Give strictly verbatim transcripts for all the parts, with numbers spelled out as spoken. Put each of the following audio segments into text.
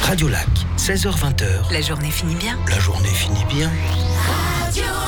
Radio Lac, seize heures vingt. La journée finit bien. La journée finit bien. Radio Lac.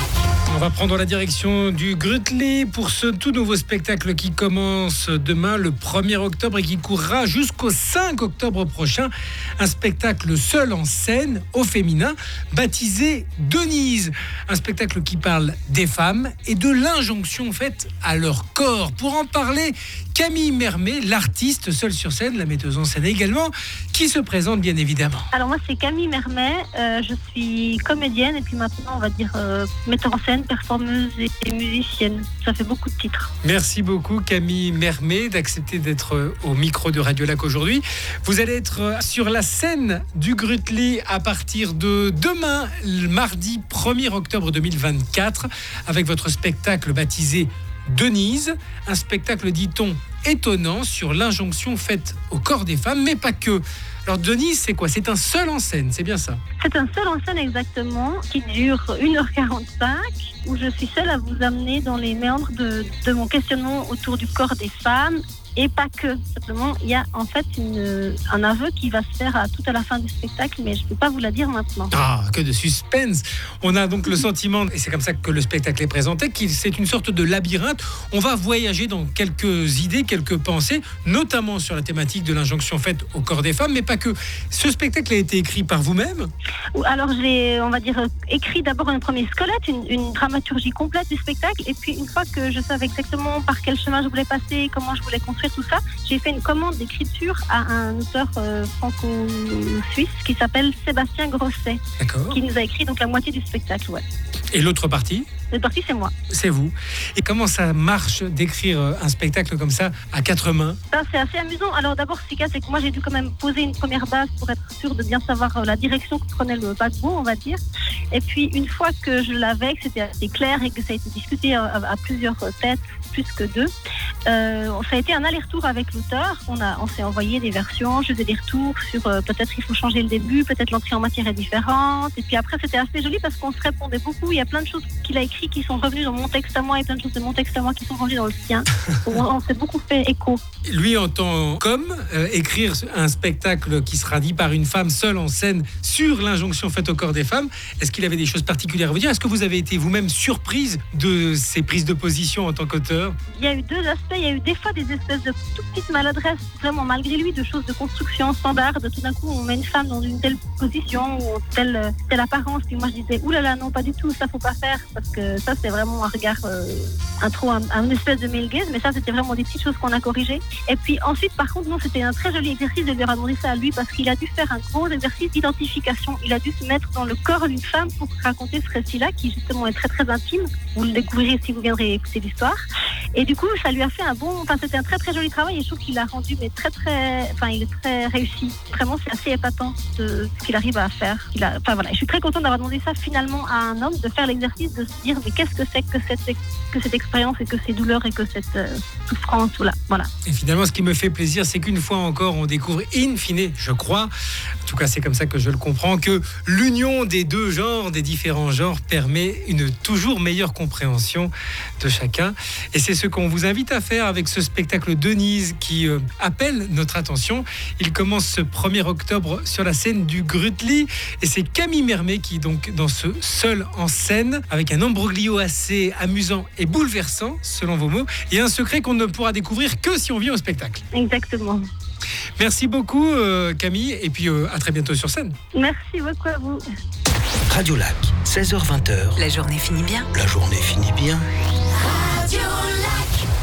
On va prendre la direction du Grutli pour ce tout nouveau spectacle qui commence demain, le premier octobre, et qui courra jusqu'au cinq octobre prochain. Un spectacle seul en scène, au féminin, baptisé Denise. Un spectacle qui parle des femmes et de l'injonction faite à leur corps. Pour en parler, Camille Mermet, l'artiste seule sur scène, la metteuse en scène également, qui se présente bien évidemment. Alors moi c'est Camille Mermet, euh, je suis comédienne et puis maintenant on va dire euh, metteur en scène, performeuse et musicienne. Ça fait beaucoup de titres. Merci beaucoup Camille Mermet d'accepter d'être au micro de Radio Lac aujourd'hui. Vous allez être sur la scène du Grutli à partir de demain, le mardi premier octobre deux mille vingt-quatre, avec votre spectacle baptisé Denise, un spectacle, dit-on, étonnant sur l'injonction faite au corps des femmes, mais pas que. Alors Denise, c'est quoi ? C'est un seul en scène, c'est bien ça ? C'est un seul en scène exactement, qui dure une heure quarante-cinq, où je suis seule à vous amener dans les méandres de, de mon questionnement autour du corps des femmes. Et pas que, simplement, il y a en fait une, un aveu qui va se faire à, tout à la fin du spectacle, mais je ne peux pas vous la dire maintenant. Ah, que de suspense. On a donc le sentiment, et c'est comme ça que le spectacle est présenté, que c'est une sorte de labyrinthe. On va voyager dans quelques idées, quelques pensées, notamment sur la thématique de l'injonction faite au corps des femmes, mais pas que. Ce spectacle a été écrit par vous-même ? Alors j'ai, on va dire, écrit d'abord un premier squelette, une, une dramaturgie complète du spectacle, et puis une fois que je savais exactement par quel chemin je voulais passer, comment je voulais construire tout ça, j'ai fait une commande d'écriture à un auteur euh, franco-suisse qui s'appelle Sébastien Grosset. D'accord. Qui nous a écrit donc la moitié du spectacle, ouais. Et l'autre partie ? L'autre partie, c'est moi. C'est vous. Et comment ça marche d'écrire un spectacle comme ça à quatre mains ? Ça, c'est assez amusant. Alors d'abord, ce qu'il y a, c'est que moi, j'ai dû quand même poser une première base pour être sûre de bien savoir la direction que prenait le paquebot, on va dire. Et puis, une fois que je l'avais, que c'était assez clair et que ça a été discuté à, à plusieurs têtes, plus que deux, euh, ça a été un aller-retour avec l'auteur. On, a, on s'est envoyé des versions, je faisais des retours sur euh, peut-être il faut changer le début, peut-être l'entrée en matière est différente. Et puis après, c'était assez joli parce qu'on se répondait beaucoup. Il y a plein de choses qu'il a écrites qui sont revenues dans mon texte à moi et plein de choses de mon texte à moi qui sont revenues dans le sien. On, on s'est beaucoup fait écho. Lui entend comme euh, écrire un spectacle qui sera dit par une femme seule en scène sur l'injonction faite au corps des femmes. Est-ce qu'il avait des choses particulières à vous dire ? Est-ce que vous avez été vous-même surprise de ces prises de position en tant qu'auteur ? Il y a eu deux aspects. Il y a eu des fois des espèces de toutes petites maladresses, vraiment malgré lui, de choses de construction standard. Tout d'un coup, on met une femme dans une telle position ou telle, telle apparence. Puis moi, je disais, oulala, non, pas du tout, ça faut pas faire. Parce que ça, c'est vraiment un regard, euh, un trop, un, un espèce de male gaze. Mais ça, c'était vraiment des petites choses qu'on a corrigées. Et puis ensuite, par contre, non, c'était un très joli exercice de lui demander ça à lui parce qu'il a dû faire un gros exercice d'identification. Il a dû se mettre dans le corps d'une femme pour raconter ce récit-là, qui justement est très très intime. Vous le découvrirez si vous viendrez écouter l'histoire. Et du coup, ça lui a fait un bon, enfin, c'était un très très joli travail et je trouve qu'il a rendu, mais très très, enfin, il est très réussi. Vraiment, c'est assez épatant de ce qu'il arrive à faire. Il a, enfin voilà, je suis très contente d'avoir demandé ça finalement à un homme, de faire l'exercice de se dire, mais qu'est-ce que c'est que cette, que cette expérience et que ces douleurs et que cette euh, souffrance, voilà, voilà. Et finalement, ce qui me fait plaisir, c'est qu'une fois encore, on découvre in fine, je crois, en tout cas c'est comme ça que je le comprends, que l'union des deux genres, des différents genres, permet une toujours meilleure compréhension de chacun. Et c'est ce qu'on vous invite à faire avec ce spectacle Denise qui euh, appelle notre attention. Il commence ce premier octobre sur la scène du Grutli et c'est Camille Mermet qui donc dans ce seul en scène avec un imbroglio assez amusant et bouleversant selon vos mots et un secret qu'on ne pourra découvrir que si on vient au spectacle. Exactement. Merci beaucoup euh, Camille et puis euh, à très bientôt sur scène. Merci beaucoup à vous. Radio Lac, seize heures vingt. La journée finit bien. La journée finit bien.